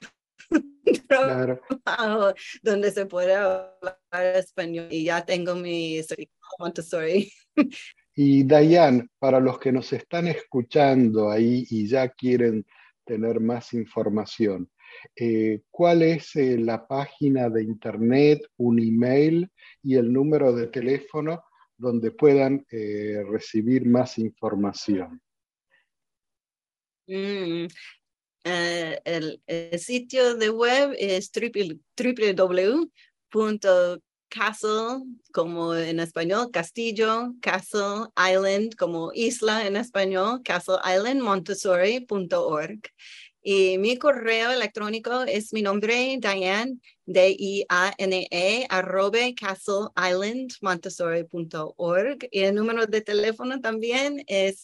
C: claro.
D: trabajo donde se puede hablar español y ya tengo mi Montessori.
C: Y Diane, para los que nos están escuchando ahí y ya quieren tener más información, eh, ¿cuál es eh, la página de internet, un email y el número de teléfono donde puedan eh, recibir más información?
D: Mm, uh, el, el sitio de web es w w w punto castle, como en español, castillo, Castle Island, como isla en español, castle island montessori punto org. Y mi correo electrónico es mi nombre, Diane, D I A N E, arroba castle island montessori punto org. Y el número de teléfono también es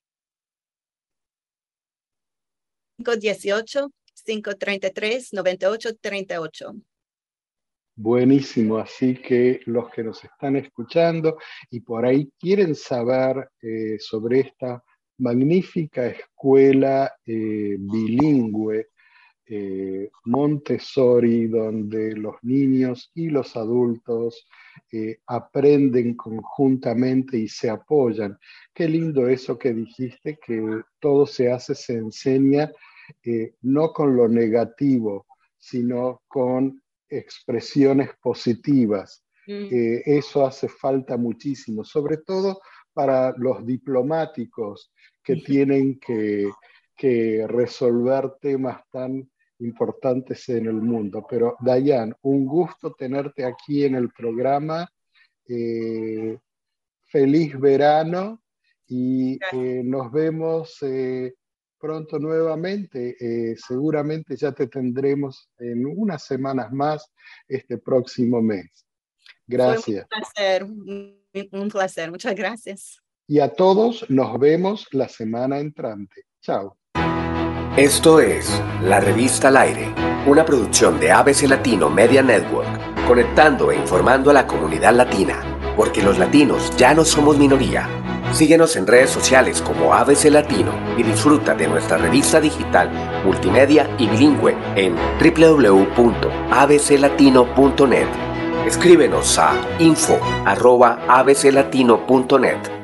D: cinco uno ocho, cinco tres tres, nueve ocho tres ocho.
C: Buenísimo, así que los que nos están escuchando y por ahí quieren saber eh, sobre esta magnífica escuela eh, bilingüe eh, Montessori, donde los niños y los adultos eh, aprenden conjuntamente y se apoyan. Qué lindo eso que dijiste, que todo se hace, se enseña eh, no con lo negativo, sino con expresiones positivas. Mm. Eh, eso hace falta muchísimo, sobre todo para los diplomáticos que tienen que, que resolver temas tan importantes en el mundo. Pero Diane, un gusto tenerte aquí en el programa. Eh, feliz verano y eh, nos vemos eh, pronto nuevamente. Eh, seguramente ya te tendremos en unas semanas más este próximo mes. Gracias.
D: Fue un placer, un placer. Muchas gracias.
C: Y a todos nos vemos la semana entrante. Chao.
B: Esto es La Revista al Aire, una producción de A B C Latino Media Network, conectando e informando a la comunidad latina, porque los latinos ya no somos minoría. Síguenos en redes sociales como A B C Latino y disfruta de nuestra revista digital, multimedia y bilingüe en w w w punto a b c latino punto net. Escríbenos a info arroba abclatino punto net